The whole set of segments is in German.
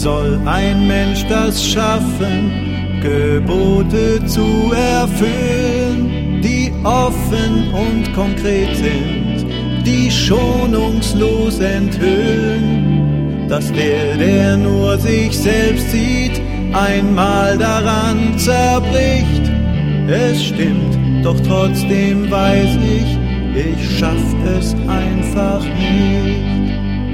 soll ein Mensch das schaffen, Gebote zu erfüllen, die offen und konkret sind, die schonungslos enthüllen, dass der nur sich selbst sieht, einmal daran zerbricht. Es stimmt, doch trotzdem weiß ich schaff es einfach nicht.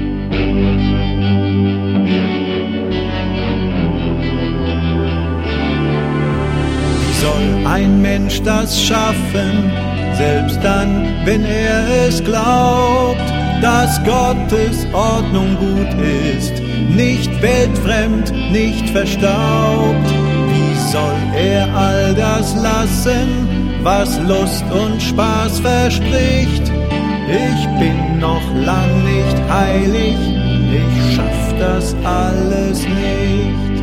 Wie soll ein Mensch das schaffen, selbst dann, wenn er es glaubt, dass Gottes Ordnung gut ist, nicht weltfremd, nicht verstaubt? Wie soll er all das lassen, was Lust und Spaß verspricht? Ich bin noch lang nicht heilig, ich schaff das alles nicht.